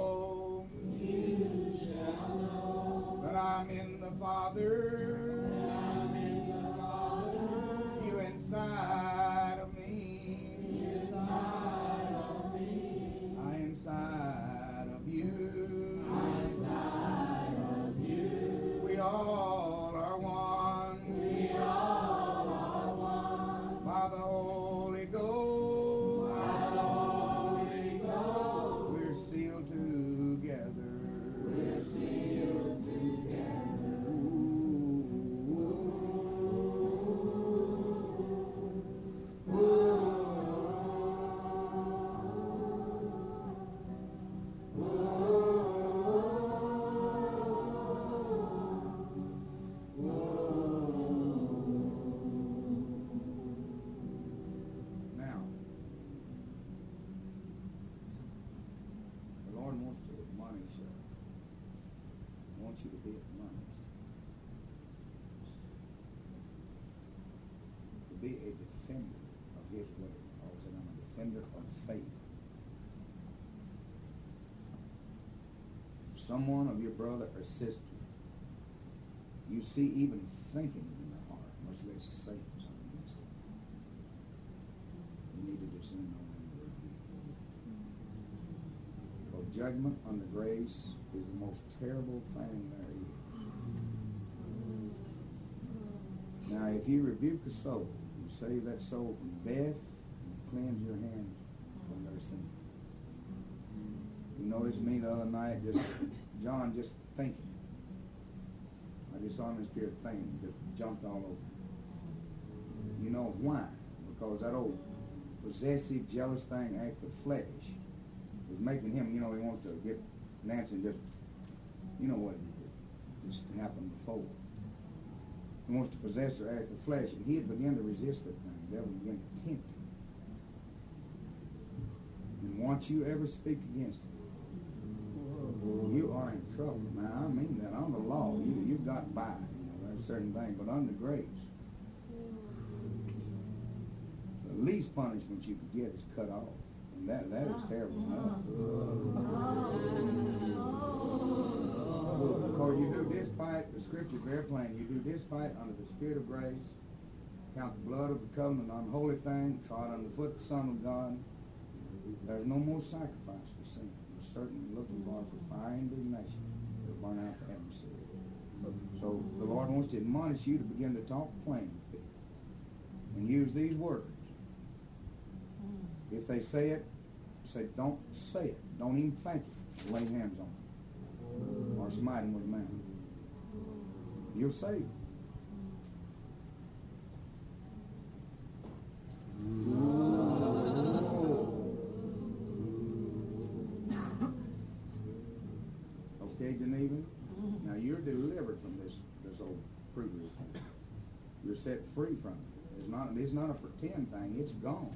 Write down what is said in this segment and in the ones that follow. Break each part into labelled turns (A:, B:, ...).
A: that I'm in the Father, you inside of me, I inside of you, we all are one, by the Holy Ghost, we're sealed together. Now, the Lord wants to admonish you. He wants you to be admonished. To be a defender of His word. Paul said, I'm a defender of faith. Someone of your brother or sister, you see even thinking in their heart, much less saying something. You need to discern on them. For judgment under grace is the most terrible thing there is. Now, if you rebuke a soul, you save that soul from death and cleanse your hands from their sin. You noticed me the other night, John just thinking. I just saw him in spirit thinking, just jumped all over. You know why? Because that old possessive, jealous thing, act of flesh, is making him, he wants to get Nancy and just, what just happened before. He wants to possess her act of flesh, and he had begun to resist that thing. The devil began to tempt him. And once you ever speak against it, you are in trouble. Now, I mean that. On the law, you've got by. There's certain things, but under grace, the least punishment you could get is cut off. And that is terrible. Because you do despite, the scripture very plain, you do despite under the Spirit of grace, count the blood of the covenant an unholy thing, trod underfoot the Son of God. There's no more sacrifice for sin. We're certainly looking for fire and indignation to burn out the adversary. So the Lord wants to admonish you to begin to talk plain with people and use these words. If they say it, say, don't say it. Don't even think it. Lay hands on them. Or smite them with a man. You'll save them. Okay, Geneva? Now you're delivered from this old prudery thing. You're set free from it. It's not a pretend thing. It's gone.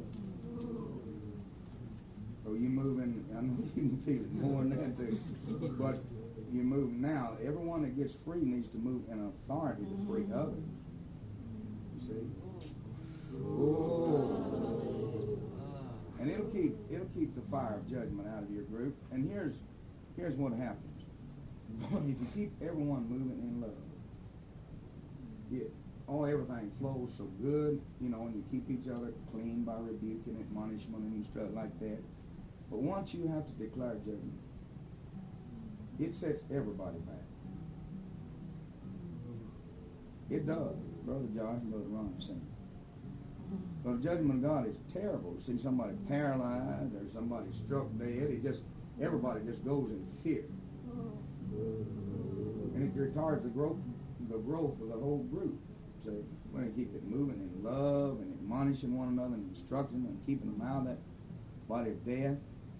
A: So you move in, I know you can feel it more than that too. But you move now. Everyone that gets free needs to move in authority to free others. You see? Oh. And it'll keep the fire of judgment out of your group. And here's what happens. If you keep everyone moving in love, everything flows so good, and you keep each other clean by rebuking, admonishment, and stuff like that. But once you have to declare judgment, it sets everybody back. It does. Brother Josh and Brother Ron saying. But the judgment of God is terrible. To see somebody paralyzed or somebody struck dead, everybody just goes in fear. And it retards the growth of the whole group. So we're going to keep it moving in love and admonishing one another and instructing them and keeping them out of that body of death.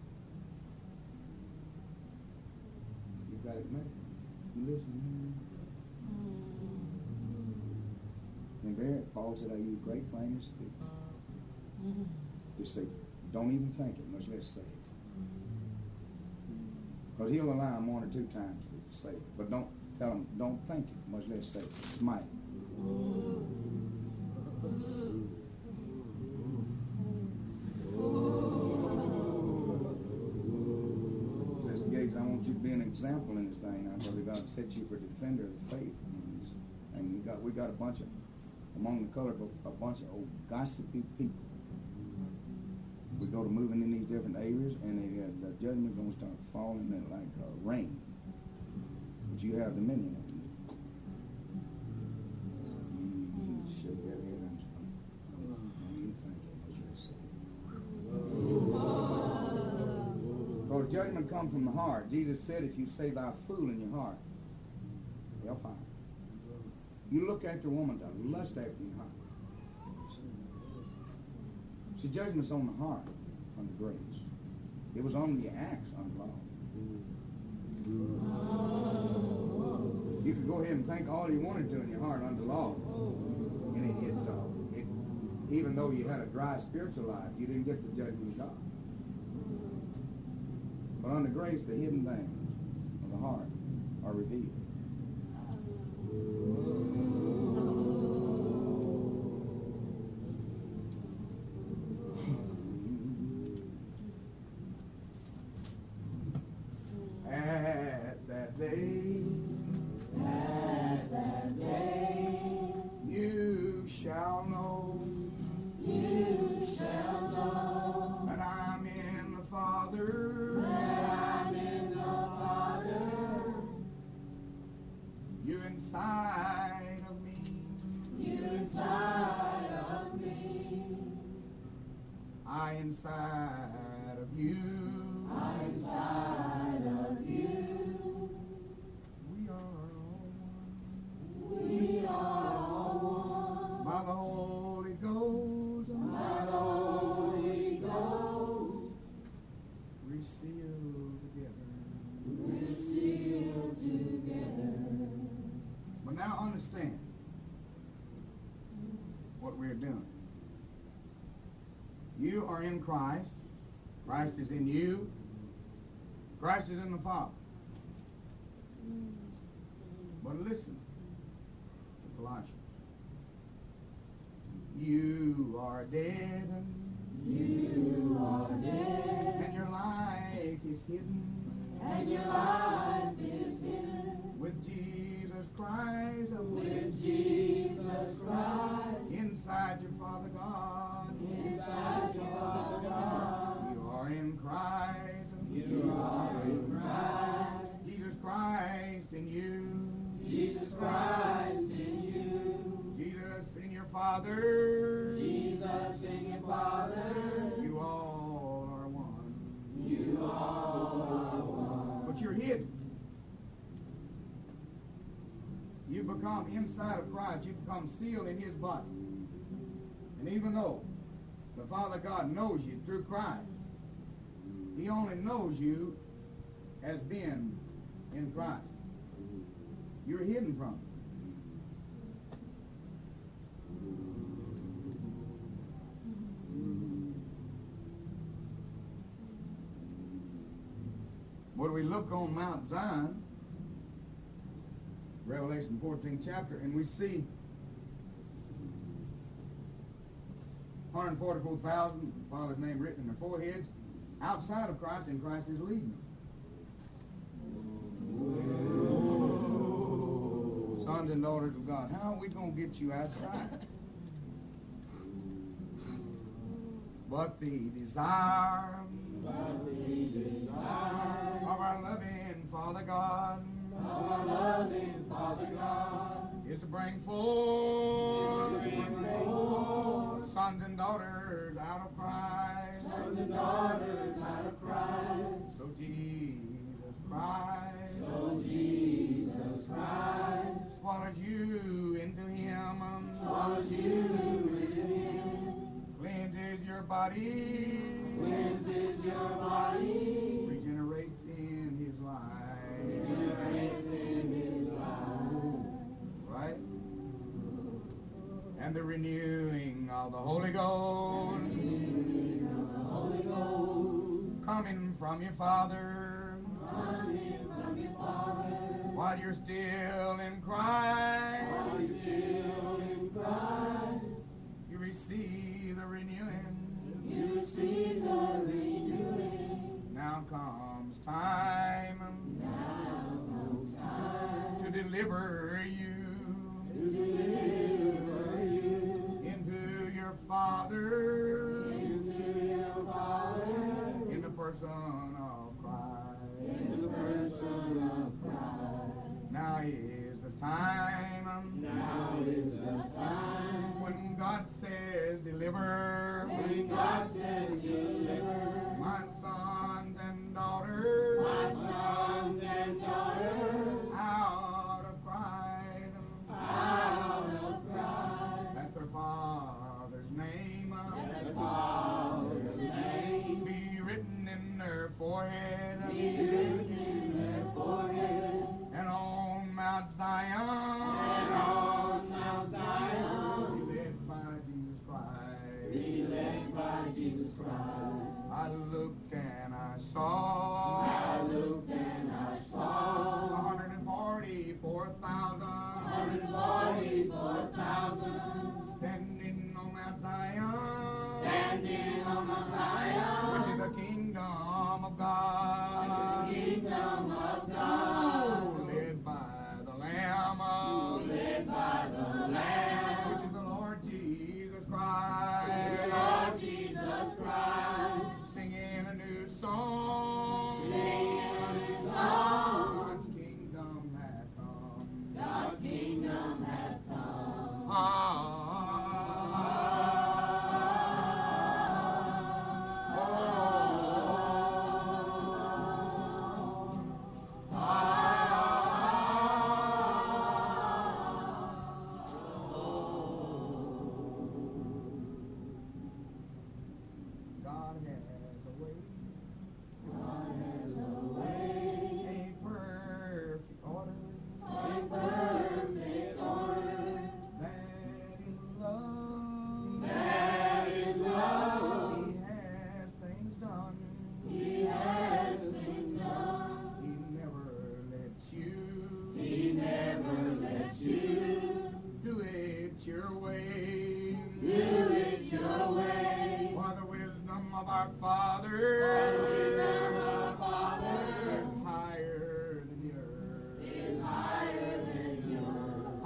A: You got it, man? You listen? And there, Paul said, I use great plainness to speak. Just say, don't even think it, much less say it. Because he'll allow them 1 or 2 times to say it. But don't tell them, don't think it, much less say it. Smite it. Says to example in this thing. Now, Brother God set you for defender of the faith. And we got a bunch of, among the colored, a bunch of old gossipy people. We go to moving in these different areas, and the judgment's going to start falling in like rain. But you have dominion over it. You shake that head and you think so the judgment comes from the heart. Jesus said, if you say thou fool in your heart, they'll find it. You look after a woman to lust after your heart. See, judgment's on the heart under grace. It was on the acts under law. You could go ahead and think all you wanted to in your heart under law. And it even though you had a dry spiritual life, you didn't get the judgment of God. But under grace, the hidden things of the heart are revealed. At that day, you shall know that I'm in the Father. You inside of me. I inside of you. We are all one. By the Holy Ghost. We're sealed together. But now understand what we're doing. You are in Christ. Christ is in you. Christ is in the Father. But listen to Colossians. You are dead. And your life is hidden. With Jesus Christ. Inside your Father God. You are in Christ. Jesus Christ in you. Jesus in your Father. You all are one. But you're hidden. You become inside of Christ. You become sealed in His body. And even though the Father God knows you through Christ, He only knows you as being in Christ. You're hidden from Him. When we look on Mount Zion, Revelation 14th chapter, and we see 144,000, the Father's name written in their foreheads, outside of Christ, and Christ is leading them. Sons and daughters of God, how are we going to get you outside? But the desire of our loving Father God is to bring forth sons and daughters out of Christ. So Jesus Christ swallows you into Him. Cleanses your body. Regenerates in His life. Right? And the renewing of the Holy Ghost. Coming from your Father. While you're still in Christ. You receive the renewing. Now comes time deliver you into your Father, in the person of Christ. Now is the time. When God says deliver. My sons and daughters. Out of pride. Let their Father's name. Be written in their forehead. And on Mount Zion. Be led by Jesus Christ. I looked and I saw. 144,000 standing on Mount Zion, which is the kingdom of God, led by the Lamb, which is the Lord Jesus Christ, singing a new song. God's kingdom hath come. Our Father is higher than yours.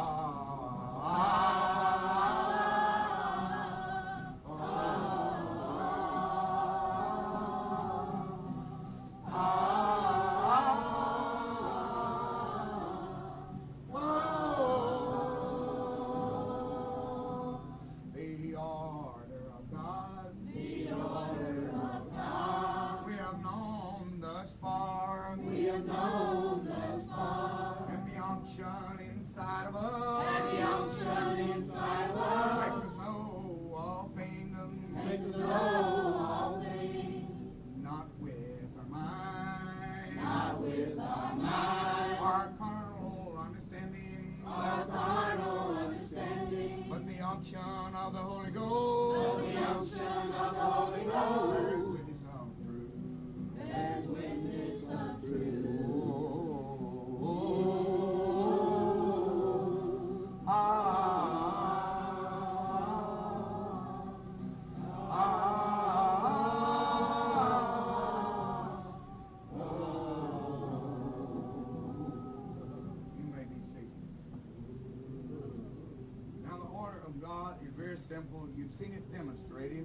A: Inside of us, makes us know all things, not with our mind, our carnal understanding, but the unction of the Holy Ghost, bears witness of truth. Simple. You've seen it demonstrated.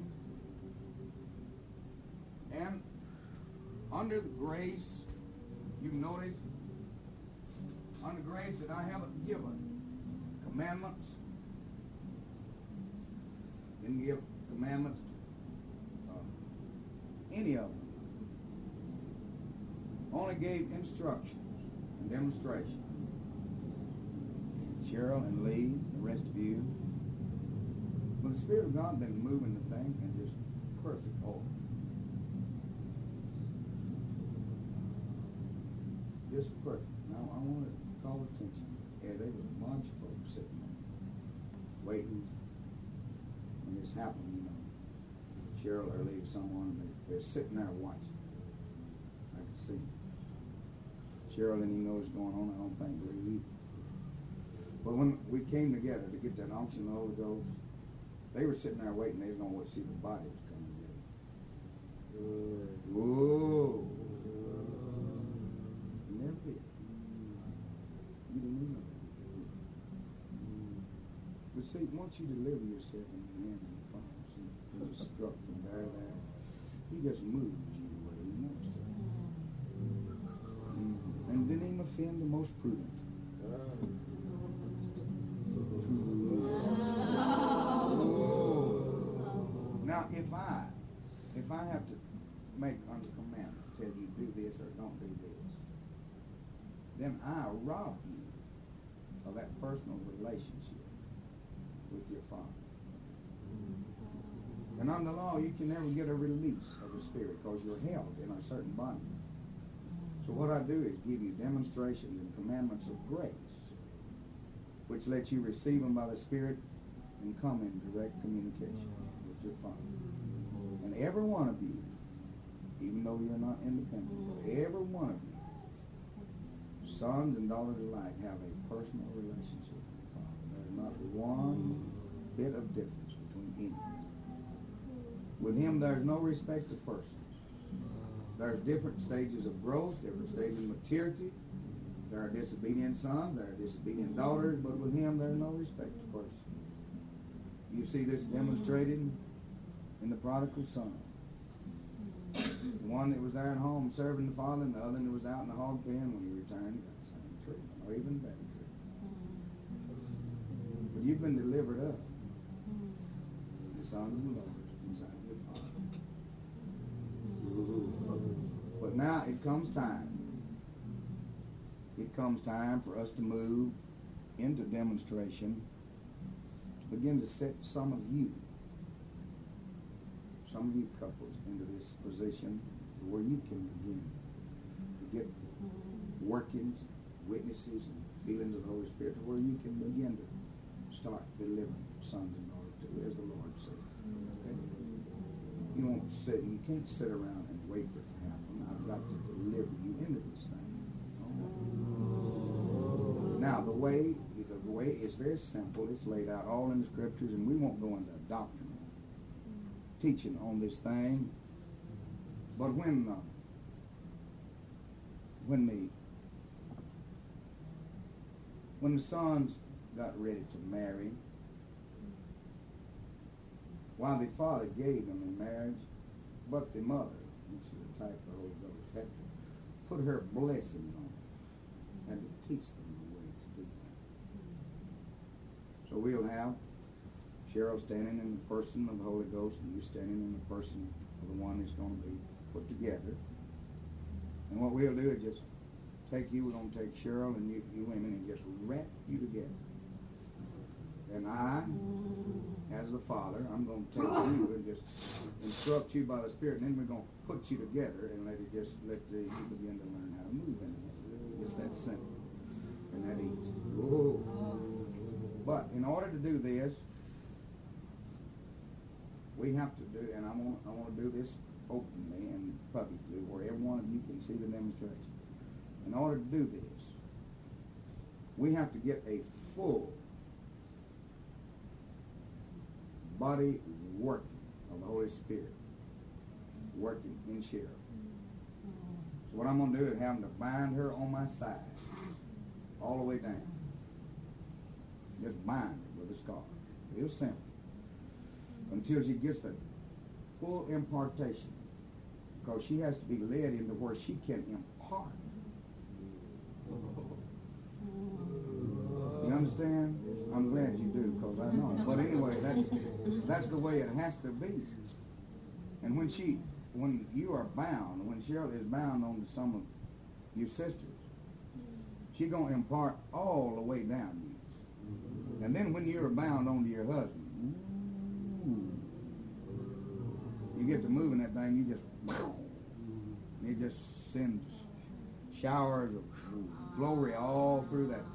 A: And under the grace, you've noticed, under grace that I haven't given commandments. Didn't give commandments to any of them. Only gave instructions and demonstration. Cheryl and Lee, the rest of you. Well, the Spirit of God has been moving the thing in just perfect order. Just perfect. Now, I want to call attention. Yeah, there was a bunch of folks sitting there, waiting when this happened, you know. Cheryl or Lee or someone, they're sitting there watching. I can see. Cheryl didn't even know what's going on. I don't think Lee either. But when we came together to get that unction of the Holy Ghost, they were sitting there waiting. They didn't know what see the body was coming together. Whoa! You never did. You didn't even See, once you deliver yourself in the hand of the Father, see, you just struck from there to there. He just moves you the way he wants to. And didn't even offend the most prudent. Now, if I have to make under commandment, tell you do this or don't do this, then I rob you of that personal relationship with your Father. And under law, you can never get a release of the Spirit because you're held in a certain bondage. So what I do is give you demonstrations and commandments of grace, which let you receive them by the Spirit and come in direct communication with your Father. And every one of you, even though you're not independent, but every one of you, sons and daughters alike, have a personal relationship with the Father. There's not one bit of difference between any. With Him, there's no respect of persons. There's different stages of growth, different stages of maturity. There are disobedient sons, there are disobedient daughters, but with Him, there's no respect of persons. You see this demonstrated in the prodigal son. The one that was there at home serving the Father, and the other that was out in the hog pen when he returned, got the same treatment, or even better treatment. But you've been delivered up. The Son of the Lord inside your Father. But now it comes time. It comes time for us to move into demonstration, to begin to set some of you couples into this position where you can begin to get workings, witnesses, and feelings of the Holy Spirit, to where you can begin to start delivering sons and daughters to, as the Lord said. Okay? You can't sit around and wait for it to happen. I've got to deliver you into this thing. Now, the way is very simple. It's laid out all in the Scriptures, and we won't go into doctrinal teaching on this thing. But when the sons got ready to marry, while the father gave them in marriage, but the mother, which is a type of the Holy Ghost, had to put her blessing on it, had to teach them the way to do that. So we'll have Cheryl standing in the person of the Holy Ghost, and you standing in the person of the one that's going to be put together. And what we'll do is just take you, we're going to take Cheryl and you women, and just wrap you together. And I, as the Father, I'm going to take you and just instruct you by the Spirit, and then we're going to put you together and let you begin to learn how to move in it. It's that simple and that easy. Whoa. But in order to do this, we have to do, and I want to do this openly and publicly, where every one of you can see the demonstration. In order to do this, we have to get a full body working of the Holy Spirit working in Cheryl. So what I'm going to do is have to bind her on my side all the way down. Just bind her with a scarf. Real simple. Until she gets the full impartation. Because she has to be led into where she can impart. You understand? I'm glad you do, because I know it. But anyway, that's the way it has to be. And when you are bound, when Cheryl is bound on to some of your sisters, she's going to impart all the way down you. And then when you're bound onto your husband, you get to moving that thing, it just sends showers of glory all through that.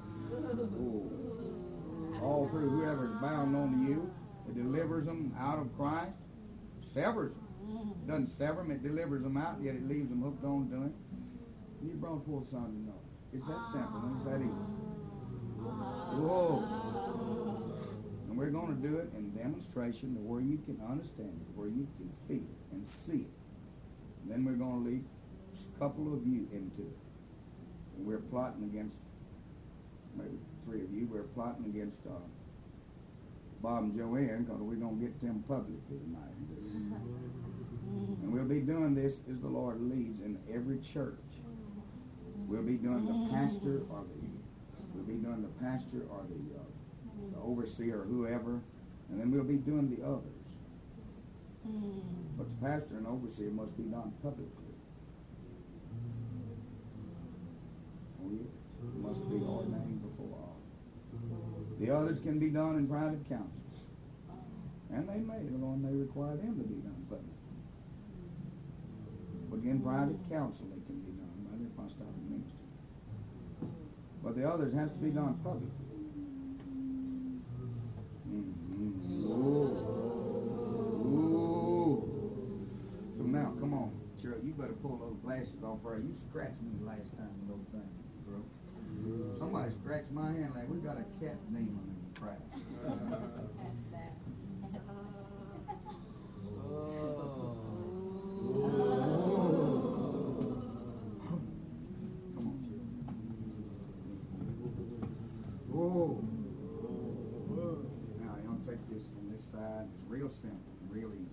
A: All through whoever's bound onto you. It delivers them out of Christ, severs them. It doesn't sever them, it delivers them out, yet it leaves them hooked on to it. You brought full son to know. It's that simple, and it's that easy. Whoa. And we're going to do it in demonstration to where you can understand it, where you can feel it and see it. And then we're going to lead a couple of you into it. And we're plotting against, maybe 3 of you, we're plotting against Bob and Joanne, because we're going to get them publicly tonight. And we'll be doing this as the Lord leads in every church. We'll be doing the pastor or the overseer or whoever, and then we'll be doing the others. But the pastor and overseer must be done publicly. Oh, yes. It must be ordained before all. The others can be done in private councils. And they may, the Lord may require them to be done publicly. But in private council they can be done by the apostolic ministry. But the others has to be done publicly. So now, come on, Cheryl, you better pull those glasses off her. You scratched me last time with those things, bro. Somebody scratched my hand like we got a cat demon in the crowd. Come on, Cheryl. Whoa. Now, you want to take this from this side. It's real simple, real easy.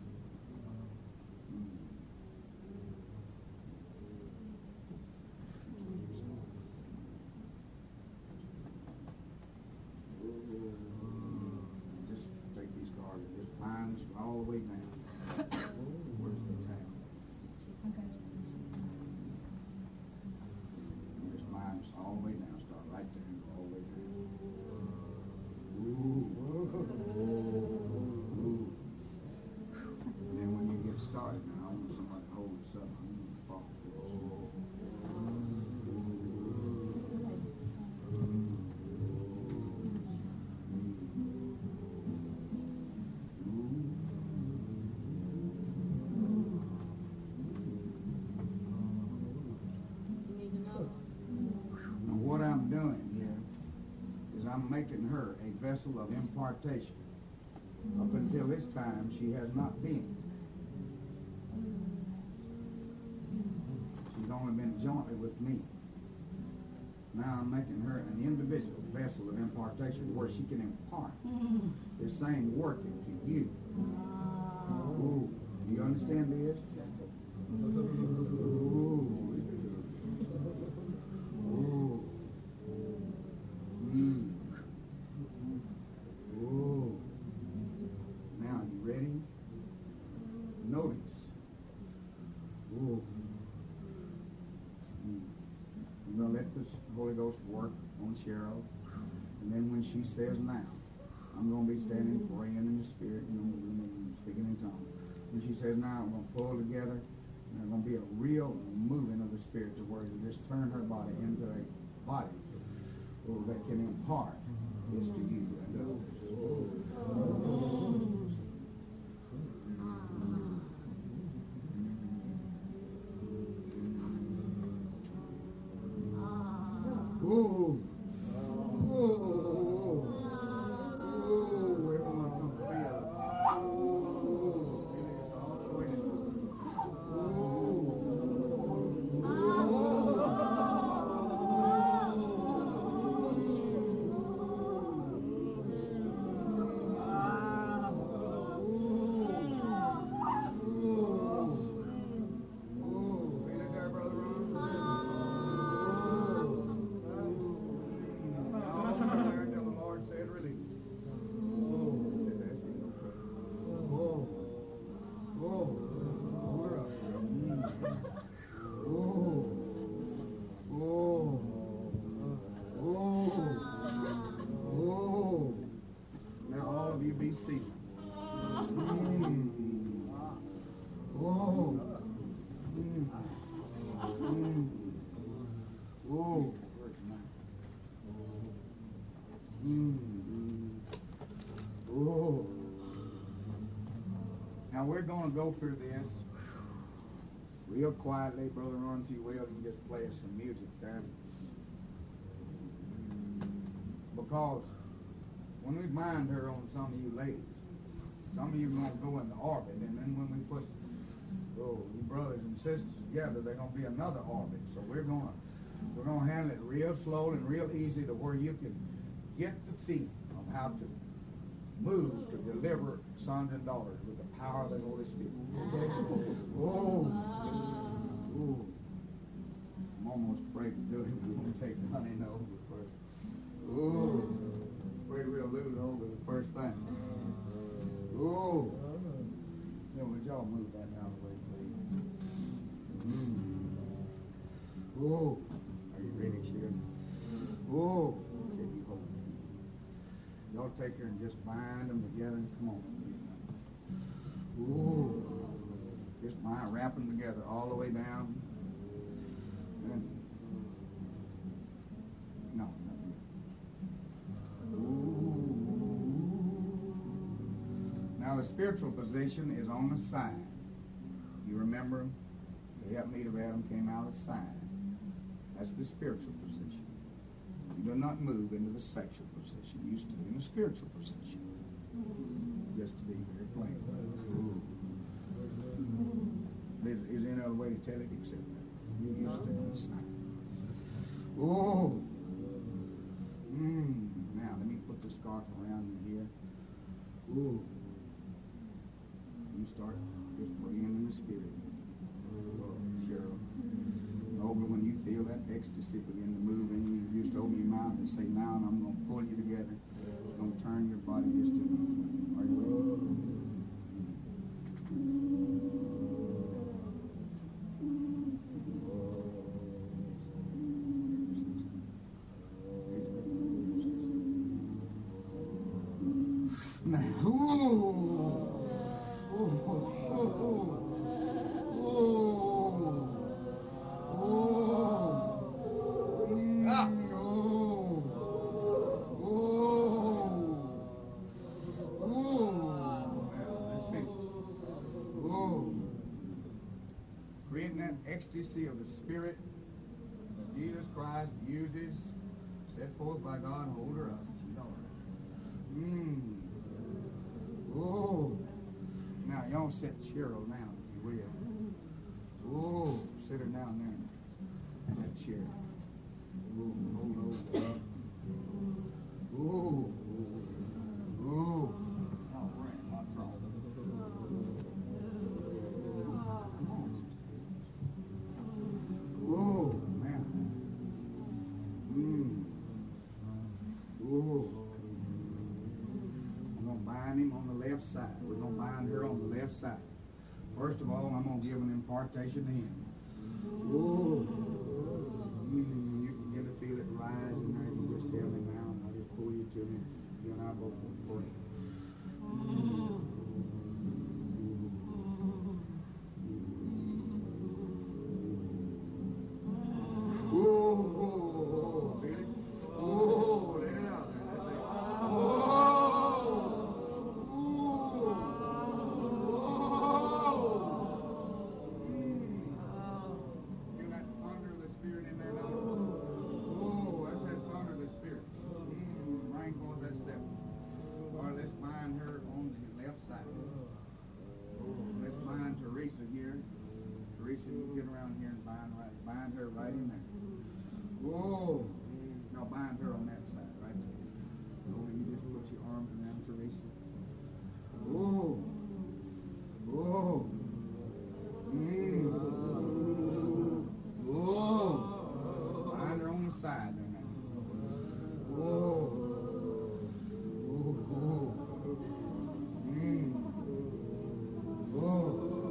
A: Just take these cards and just bind this all the way down. Where's the towel?
B: Okay.
A: And just bind this all the way down. Start right there and go all the way down. Ooh. And then when you get started, now I want somebody to hold this up. I'm going to fall for this. Now what I'm doing here is I'm making her a vessel of impartation. Up until this time, she has not been. She's only been jointly with me. Now I'm making her an individual vessel of impartation where she can impart this same working to you. Ooh, do you understand this? Ooh. Ooh. Ooh. Now, you ready? Notice. Ooh. You're going to let the Holy Ghost work on Cheryl. And then when she says now, I'm going to be standing praying in the Spirit, speaking in tongues. When she says now, I'm going to pull together. And there's going to be a real moving of the Spirit to where you just turn her body into a body that can impart this to you and others. Ooh. Now we're going to go through this real quietly, Brother Ron, if you will. You can just play us some music there. Because when we bind her on some of you ladies, some of you are going to go into orbit, and then when we put you brothers and sisters together, they're going to be another orbit. So we're going to handle it real slow and real easy to where you can get the feet of how to. move to deliver sons and daughters with the power of the Holy Spirit. Okay? Oh. Oh. I'm almost afraid to do it. We're going to take honey over first. Oh. Afraid we'll lose over the first thing. Oh. Yeah, would y'all move that out of the way, please? Oh. Are you ready, Sharon? Oh. Okay, you hold it. Y'all take her and just bind them together and come on. Oh. Just bind, wrap them together all the way down. And no. Now the spiritual position is on the side. You remember, they helped me to Adam came out of the side. That's the spiritual position. You do not move into the sexual position. You stay in the spiritual position. Just to be very plain. Is there any other way to tell it except that? You stay on the side. Oh. Now let me put the scarf around you here. Oh. You start just praying in the spirit. Cheryl. Over when you feel that ecstasy begin to move in you, just open your mouth and say, now and I'm going to pull you together. It's going to turn your body just enough. Are you ready? Ecstasy of the Spirit Jesus Christ uses, set forth by God, hold her up. She's all right. Oh. Now, y'all sit Cheryl down, if you will. Oh, sit her down there in that chair. Oh, hold over up. Oh. Oh. Oh, right. What's wrong? Oh, man. Oh. I'm going to bind him on the left side. We're going to bind her on the left side. First of all, I'm going to give an impartation to him. Oh. You can begin to feel it rise in there. You just tell me now, and I'll just pull you to me. You and I both will pray. Bind her right in there. Whoa! Now bind her on that side, right there. Oh, you just put your arms around Teresa. Whoa! Whoa! Whoa! Bind her on the side there now. Whoa! Whoa! Whoa! Whoa!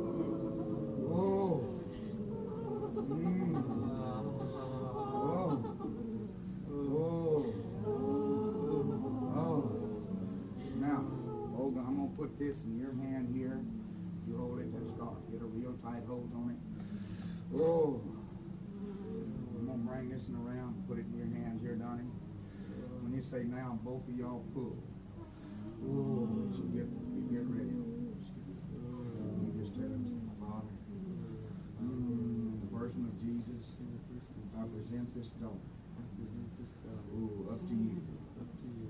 A: Put this in your hand here. You hold it to the scarf. Get a real tight hold on it. Oh. I'm going to bring this one around. Put it in your hands here, Donnie. When you say now, both of y'all pull. Oh. So get ready. You just tell him, Father, in the person of Jesus, I present this daughter. Oh, up to you. Up to you.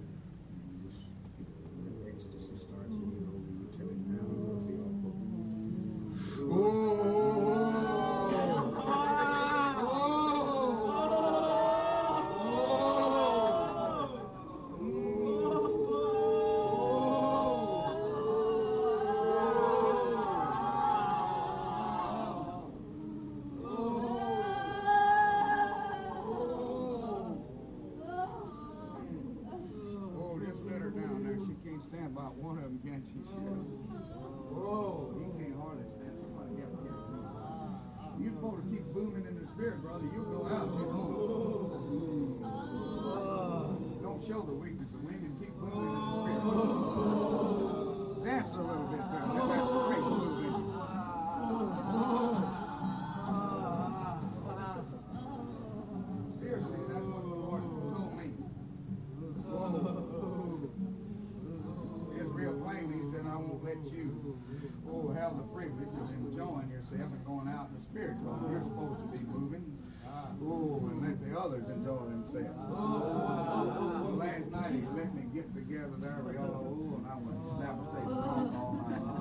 A: Ecstasy starts in you. You tell him now. You'll feel
B: privilege of enjoying yourself and going out in the spirit. You're supposed to be moving. Oh, and let the others enjoy themselves. Well, last night he let me get together there. We all, and I went to snap a state drunk all night long.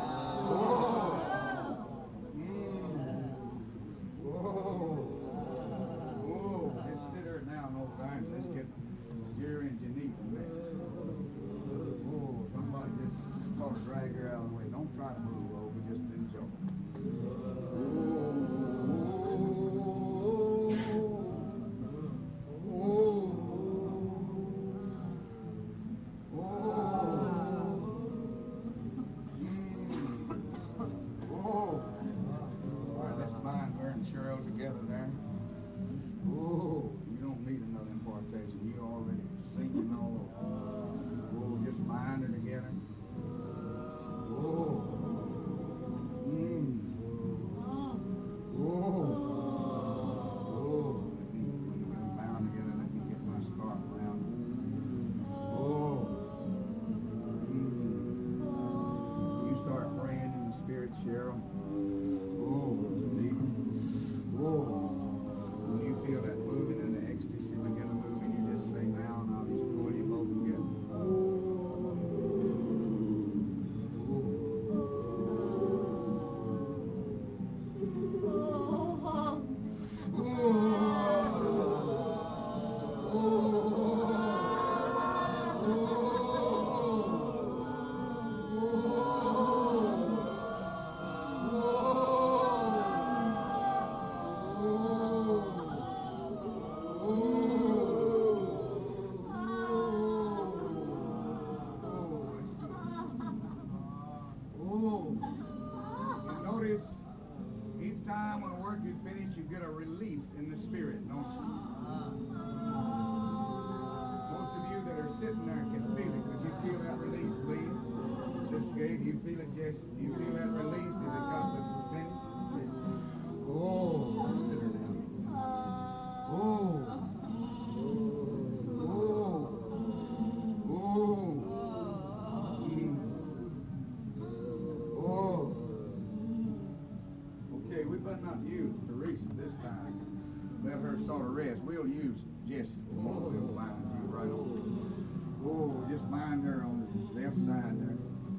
B: Just sit there now and over there and let's get Jerry and Geneva messed. Somebody just sort of drag her out of the way. Don't try to move over, just enjoy. Cheryl. Geneva. When you feel that moving and the ecstasy begin to move, and you just say, now, and I'll just pull you both together. You get a release in the spirit, don't you? Most of you that are sitting there can feel it. Could you feel that release, please? Sister Gabe, you feel it, Jess? You feel that release? Is it got to finish? Sit her down. Okay, we better not use Teresa this time. Let her sort of rest. We'll use Jessie. We'll bind you right over. Just bind her on the left side there.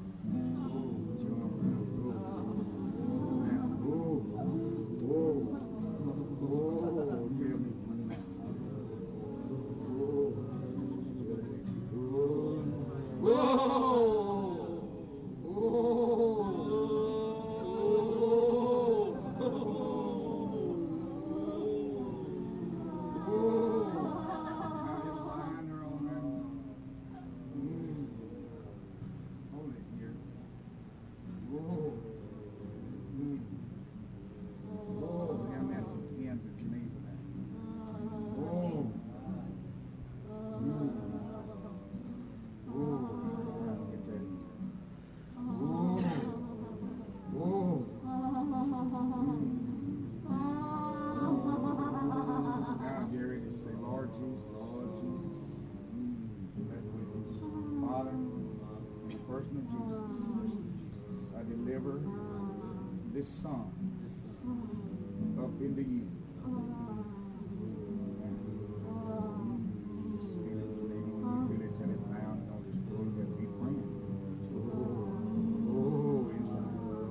B: This song up into you. Just feel it, maybe when you feel it, tell it down, and I'll just go and keep praying. Inside.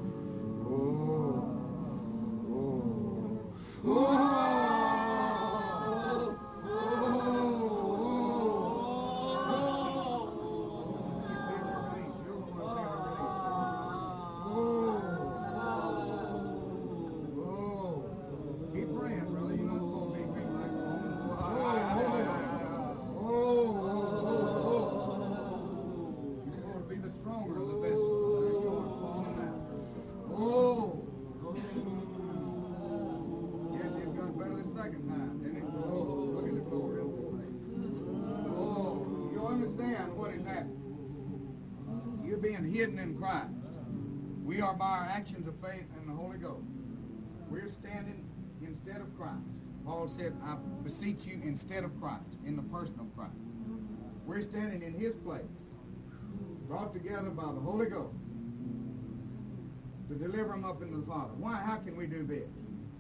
B: Hidden in Christ. We are by our actions of faith and the Holy Ghost. We're standing instead of Christ. Paul said, I beseech you instead of Christ, in the person of Christ. We're standing in his place, brought together by the Holy Ghost to deliver them up into the Father. Why? How can we do this?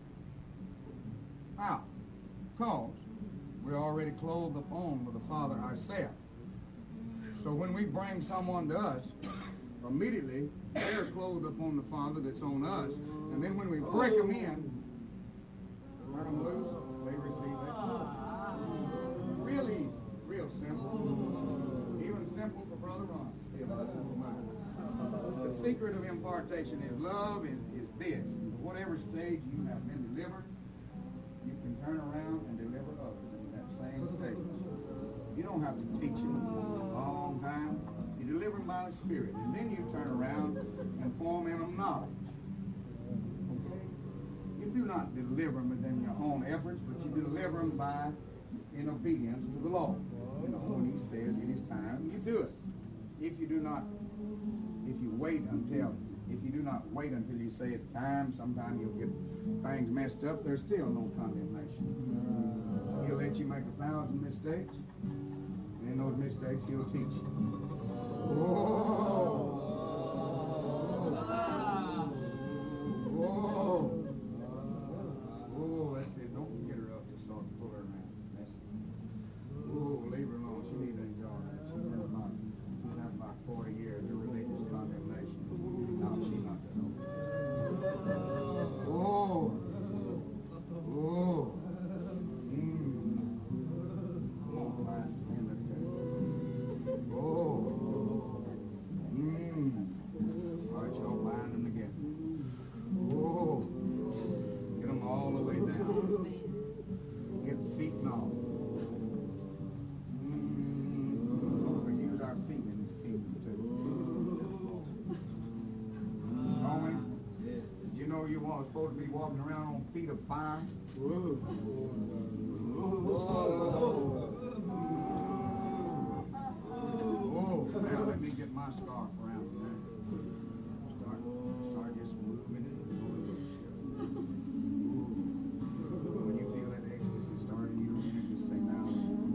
B: How? Because we're already clothed upon with the Father ourselves. So when we bring someone to us, immediately they're clothed upon the Father that's on us. And then when we break them in, turn them loose, they receive that. Real easy, real simple. Even simple for Brother Ron. The secret of impartation is love is this. Whatever stage you have been delivered, you can turn around and deliver others in that same stage. You don't have to teach them a long time. You deliver them by the Spirit, and then you turn around and form in them knowledge. Okay? You do not deliver them within your own efforts, but you deliver them in obedience to the Lord. You know, when He says it is time, you do it. If you do not wait until you say it's time, sometimes you'll get things messed up. There's still no condemnation. He'll let you make 1,000 mistakes, and in those mistakes He'll teach you. Whoa! Whoa! Whoa! That's it. Don't get her up to start to pull her around. That's it. Whoa! Leave her alone. She needs to enjoy that. She's been about 40 years of religious condemnation. No, she's not that old. Whoa! Whoa! Come on, man. Stand up there. Whoa! All right, y'all bind them together. Whoa! Get them all the way down. Get feet and all. We use our feet in this kingdom too. Roman, did you know you weren't supposed to be walking around on feet of fire? Whoa! Now let me get my scarf around there. Start just moving it. When you feel that ecstasy starting, you just say now.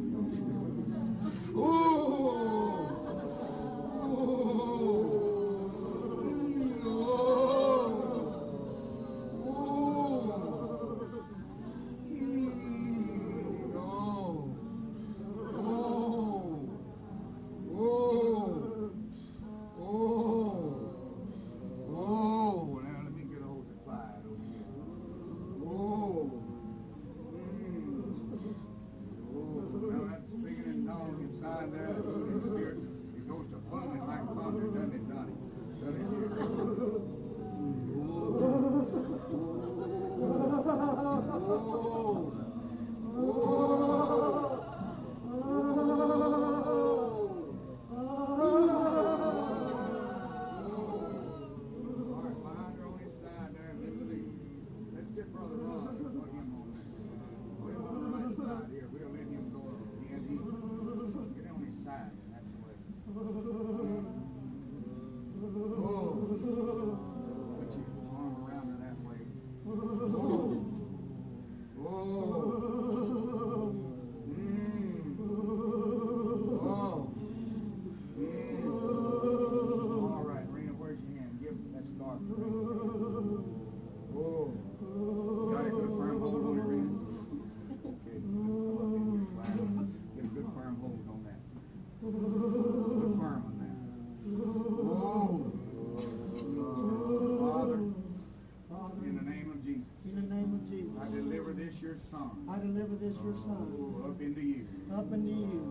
C: I deliver this your son.
B: Up into you.
C: Up into you.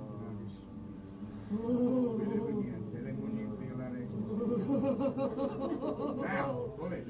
B: Feel it again. Tell him when you feel that ecstasy. Now, pull it.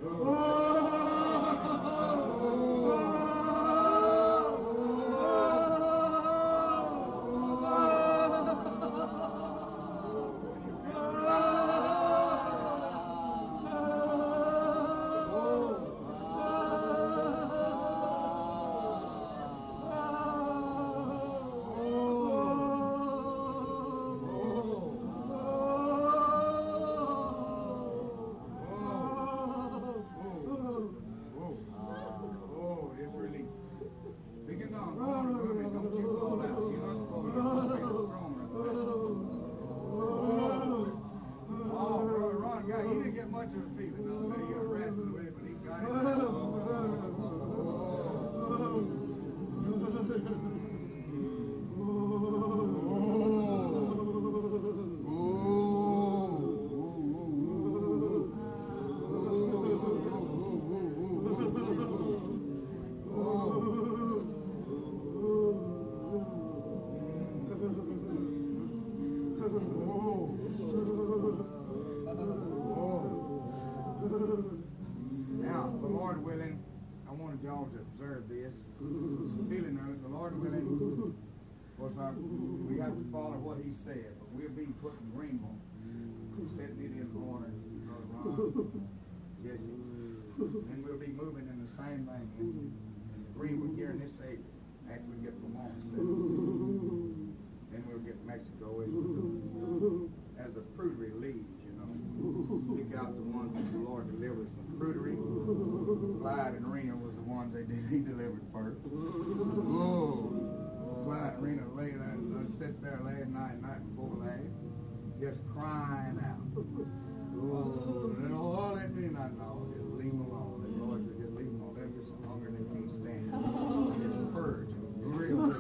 B: we have to follow what he said, but we'll be putting Greenville, setting it in order, Ron, Jesse, and we'll be moving in the same thing in Greenville here in this area after we get Vermont set. Then we'll get Mexico as the prudery leads, you know. Pick out the ones that the Lord delivers from prudery. Clyde and Rena was the ones he delivered first. Oh, Clyde and Rena lay there and sit there last night before last, just crying out. Oh, and all that mean I know, just leave them alone. The Lord said, just leave them alone. They're just hungry and they can't stand it. Just purge them. Real good.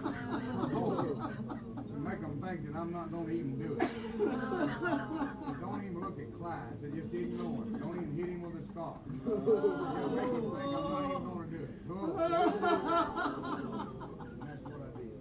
B: To make them think that I'm not going to even do it. So don't even look at Clyde. So just ignore him. Don't even hit him with a scar. Just make him think I'm not even going to do it. And that's what I did.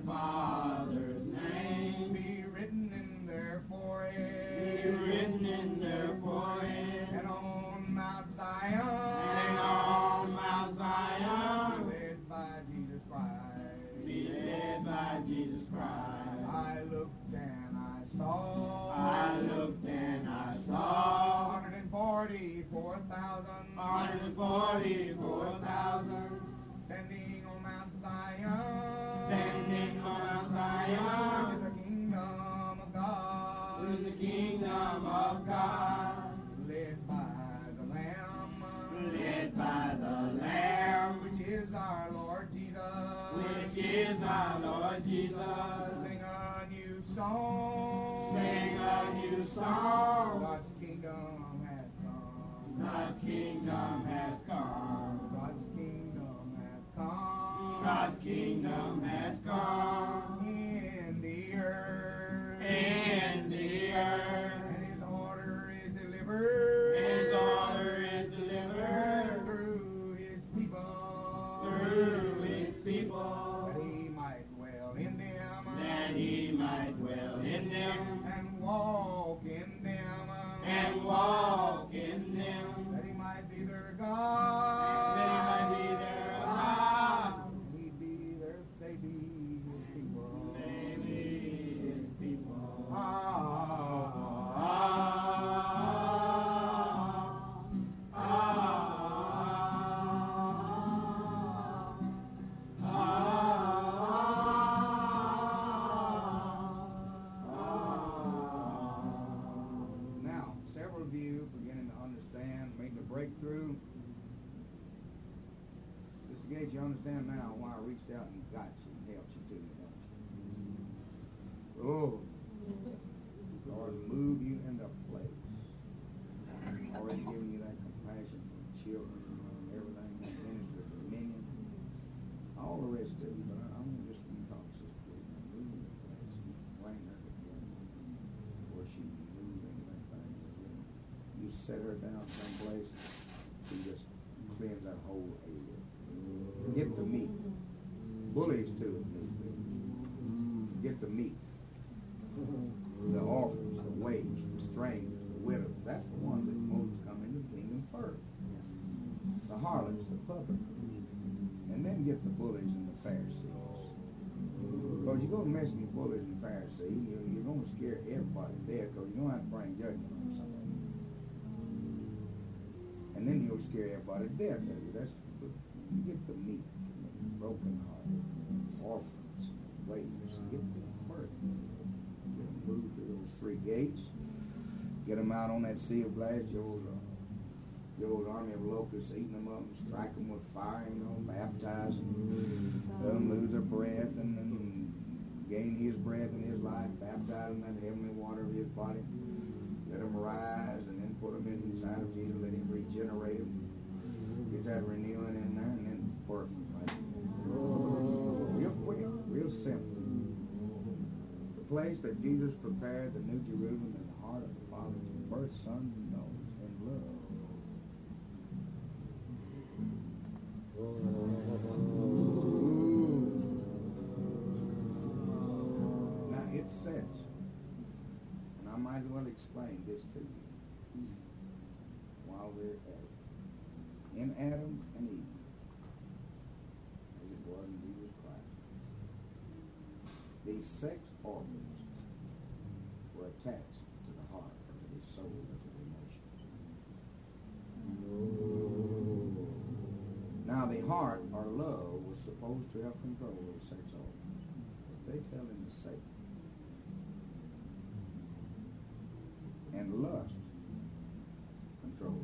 D: Father's name
B: be written in their forehead,
D: be written in their forehead,
B: and on Mount Zion,
D: and on Mount Zion,
B: led by Jesus Christ.
D: be led by Jesus Christ.
B: I looked and I saw,
D: I looked and I saw
B: 144,000
D: 144,000
B: standing on Mount Zion,
D: standing on Mount Zion,
B: with the kingdom of God,
D: with the kingdom of God,
B: led by the Lamb,
D: led by the Lamb,
B: which is our Lord Jesus,
D: which is our Lord Jesus.
B: Sing a new song,
D: Sing a new song.
B: God's kingdom has come,
D: God's kingdom has come.
B: God's kingdom has come,
D: God's kingdom has come
B: in the earth,
D: in the earth.
B: and His order is delivered,
D: His order is delivered
B: through His people,
D: through His people,
B: that He might dwell in them,
D: that He might dwell in them
B: and walk in them,
D: and walk in them,
B: that He might be their God,
D: that He might be their God.
B: He be their, they be His people.
D: They be His people.
B: Ah,
D: Ah, ah,
B: Now, several of you beginning to understand, making a breakthrough. Mr. Gates, you understand now why I reached out and got you and helped you too, don't you? Oh, Lord, move you into place. Already giving you that compassion for children and everything, that ministry of dominion, all the rest of you. But I'm just going to talk to Sister Gates and move you into place. Bring her together where she can move into that thing. You set her down someplace, you just cleanse that whole area. Get the meat. Bullies too. Get the meat. The orphans, the waifs, the strangers, the widows. That's the ones that most come into the kingdom first. The harlots, the publicans. And then get the bullies and the Pharisees. Because you go messing with bullies and Pharisees, you're going to scare everybody to death because you're going to have to bring judgment on somebody. And then you'll scare everybody to death. You get the meat, broken hearted, orphans, waifs. Get them first. Get them moved through those three gates. Get them out on that sea of glass. The old army of locusts, eating them up and strike them with fire, baptize them, let them lose their breath and gain His breath and His life, baptize them in that heavenly water of His body, let them rise and then put them inside of Jesus, let Him regenerate them, get that renewing in there, and then birth them. Right? Real quick, real simple. The place that Jesus prepared, the New Jerusalem, in the heart of the Father to birth sons and daughters in love. Now it says, and I might as well explain this to you while we're at it. In Adam and Eve, as it was in Jesus Christ, these sex organs were attached to the heart, to the soul, and to the emotions. Now the heart, or love, was supposed to have control of those sex organs. But they fell into Satan. And lust controlled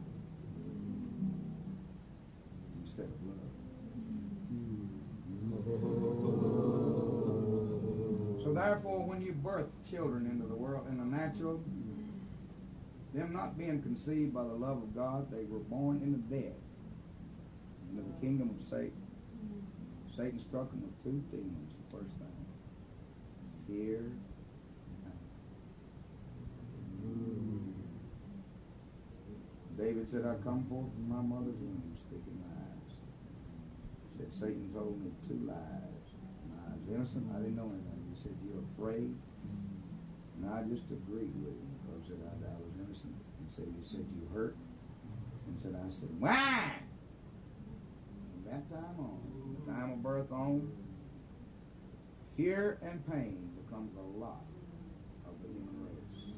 B: instead of love. So therefore, when you birth children into the world in the natural, them not being conceived by the love of God, they were born into death, into the kingdom of Satan. Satan struck them with two demons, the first thing. Fear. David said, I come forth from my mother's womb, speaking lies. Said, Satan told me two lies. When I was in a
A: innocent. I didn't know anything. He said, you're afraid? And I just agreed with him because I was innocent. He said, you hurt? And I said, why? From that time on, the time of birth on, fear and pain becomes a lot of the human race.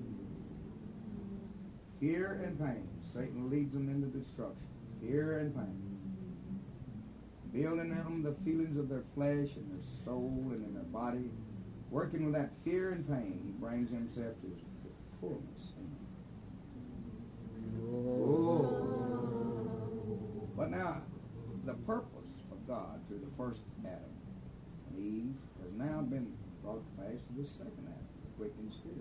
A: Fear and pain. Satan leads them into destruction. Fear and pain. Building in them the feelings of their flesh and their soul and in their body. Working with that fear and pain, he brings himself to his fullness. Oh. But now, the purpose of God through the first Adam and Eve has now been brought to pass to the second Adam, the quickening spirit.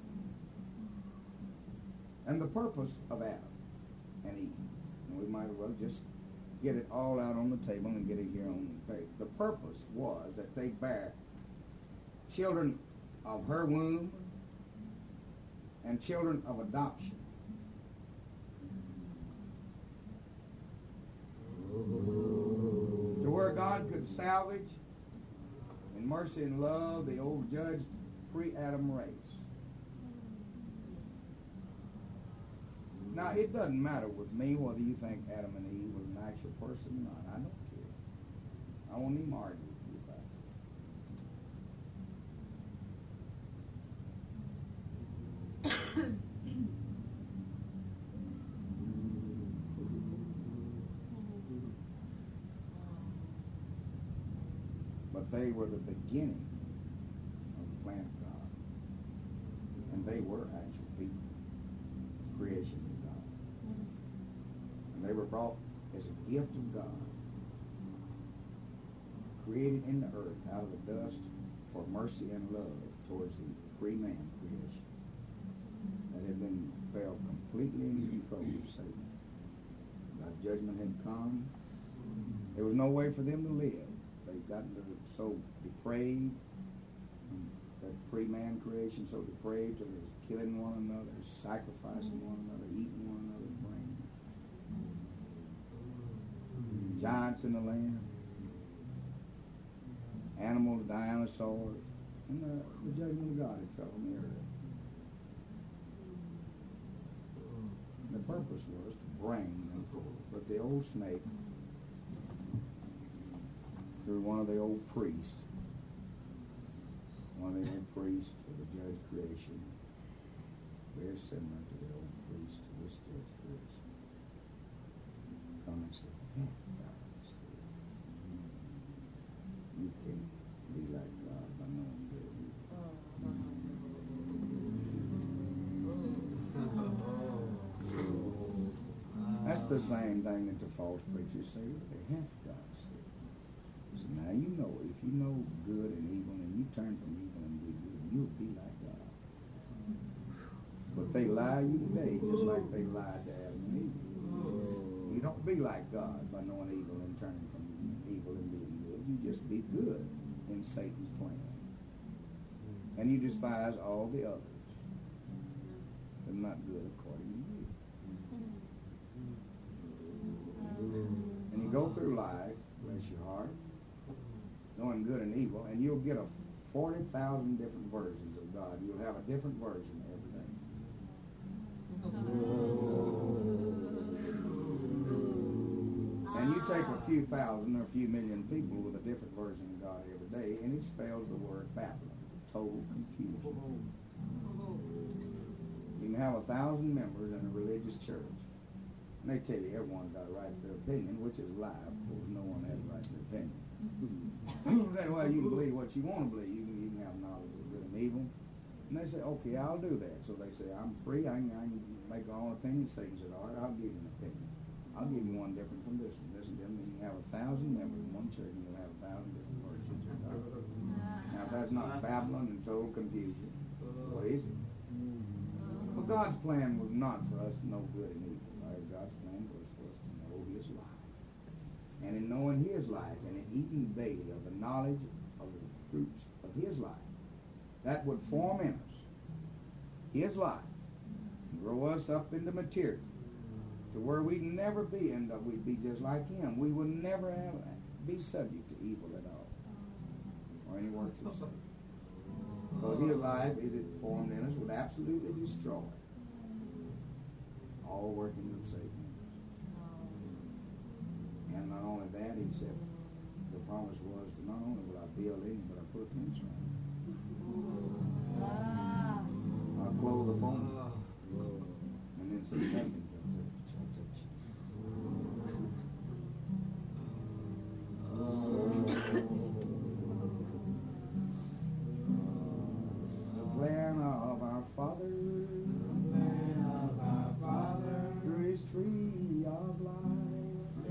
A: And the purpose of Adam and Eve, and we might as well just get it all out on the table and get it here on the page. The purpose was that they bear children of her womb and children of adoption. To where God could salvage in mercy and love the old judged pre-Adam race. Now, it doesn't matter with me whether you think Adam and Eve was an actual person or not. I don't care. I won't even argue with you about it. But they were the beginning of the plan of God. And they were actual people. Creation of God. And they were brought as a gift of God. Created in the earth out of the dust for mercy and love towards the pre-man creation. That had been fell completely in control of Satan. God's judgment had come. There was no way for them to live. They'd gotten so depraved, that pre-man creation so depraved that they was killing one another, sacrificing one another, eating one another's brains. Giants in the land, animals, dinosaurs, and the judgment of God had fell on the earth. The purpose was to bring them forth. But the old snake, through one of the old priests of the judge creation, very similar to the old priest of this judge creation, come and say, you can't be like God by knowing good. That's the same thing that the false preachers say. They have God said. So now you know, if you know good and evil and you turn from evil and do good, you'll be like God. But they lie you today just like they lied to Adam and Eve. You don't be like God by knowing evil and turning from evil and being good. You just be good in Satan's plan. And you despise all the others. They're not good according to you. And you go through life, bless your heart, knowing good and evil, and you'll get 40,000 different versions of God. You'll have a different version every day. And you take a few thousand or a few million people with a different version of God every day, and it spells the word Babylon, total confusion. You can have 1,000 members in a religious church, and they tell you everyone's got a right to their opinion, which is a lie. Of course, no one has a right to their opinion. Well, you can believe what you want to believe. You can have knowledge of good and evil. And they say, okay, I'll do that. So they say, I'm free. I can make my own opinion. Satan said, all right, I'll give you an opinion. I'll give you one different from this one. This and different. You can have 1,000 members in one church, and you'll have 1,000 different versions of God. Now, if that's not Babylon and total confusion, what is it? Well, God's plan was not for us to know good and evil. Right? God's plan was for us to know His life. And in knowing His life and in eating daily of the knowledge of the fruits of His life, that would form in us His life and grow us up into maturity to where we'd never be, and we'd be just like Him. We would never be subject to evil at all or any works of Satan. Because his life, as it formed in us, would absolutely destroy all workings of Satan. And not only that, he said, the promise was that not only will I build in, but I put a fence around it. I'll clothe upon it. And then say, nothing shall touch you. The plan of our Father, through his tree of life,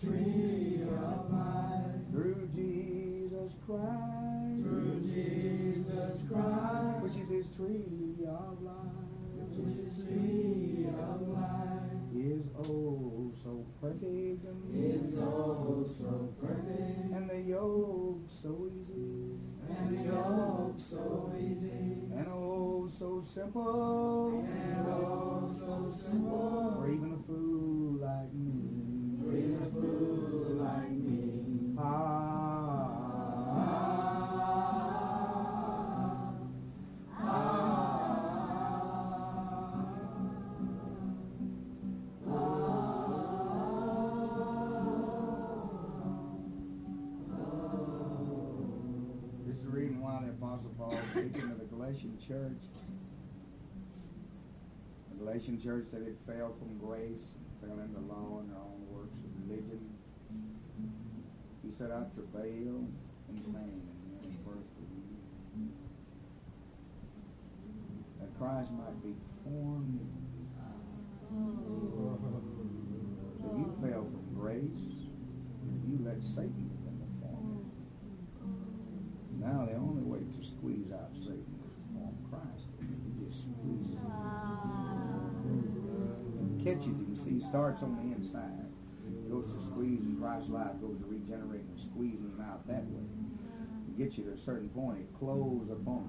A: through Jesus Christ, which is his tree of life, is oh so perfect, and the yoke so easy, and oh so simple, for even a fool like me. This is the reason why the Apostle Paul was speaking to the Galatian church. The Galatian church said it fell from grace, fell into law and their own works of religion. He said, I travail in pain and in birth for you, that Christ might be formed in you. So you fell from grace, you let Satan begin to form you. Now the only way to squeeze out Satan is to form Christ. You just squeeze him. Catches him. See, he starts on the inside. Goes to squeezing Christ's life, goes to regenerating and squeezing him out that way. It gets you to a certain point, it closes upon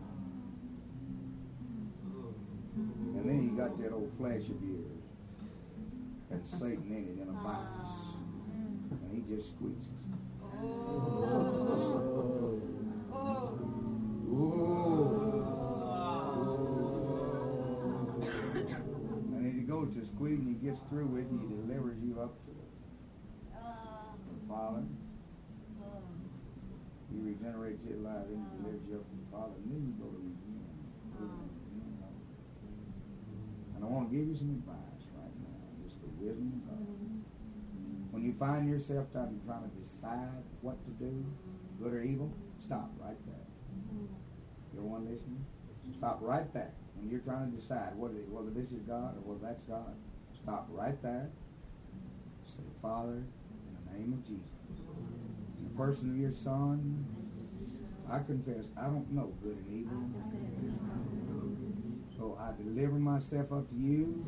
A: you. And then you got that old flesh of yours. That's Satan in it in a vice. And he just squeezes. And as he goes to squeezing, he gets through with you, he delivers you up to the Father. He regenerates your life and he delivers you up to the Father. And then you go to redeem. And I want to give you some advice right now. Just the wisdom of God. When you find yourself trying to decide what to do, good or evil, stop right there. You're one listening? Stop right there. When you're trying to decide whether this is God or whether that's God, stop right there. Say, Father, in the name of Jesus, in the person of your Son, I confess I don't know good and evil. So I deliver myself up to you.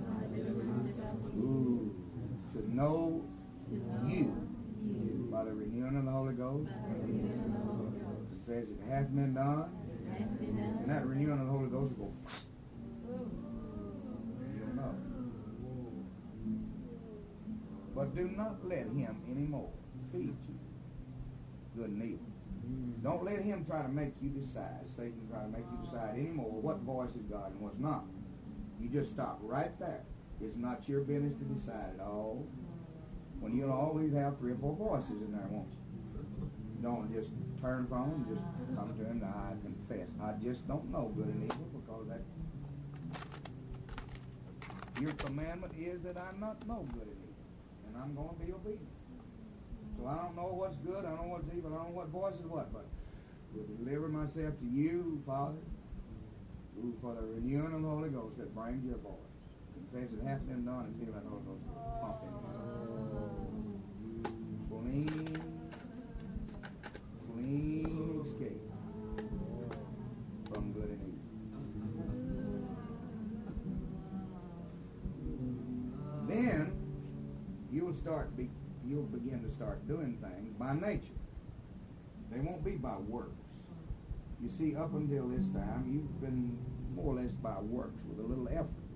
A: To know you by the renewing of the Holy Ghost. Confess it hath been done. And that renewing of the Holy Ghost will go. You don't know. But do not let him anymore feed you good and evil. Don't let him try to make you decide. Satan try to make you decide anymore what voice is God and what's not. You just stop right there. It's not your business to decide at all. When you'll always have 3 or 4 voices in there, won't you? Don't just turn from him, just come to him. I confess. I just don't know good and evil because that your commandment is that I not know good and evil. And I'm going to be obedient. So I don't know what's good, I don't know what's evil, I don't know what voice is what, but will deliver myself to you, Father, who for the renewing of the Holy Ghost that brings your voice. Confess it hath been done and feel that Holy Ghost pumping. Clean escape from good and evil. Then you'll begin to start doing things by nature. They won't be by works. You see, up until this time, you've been more or less by works with a little effort.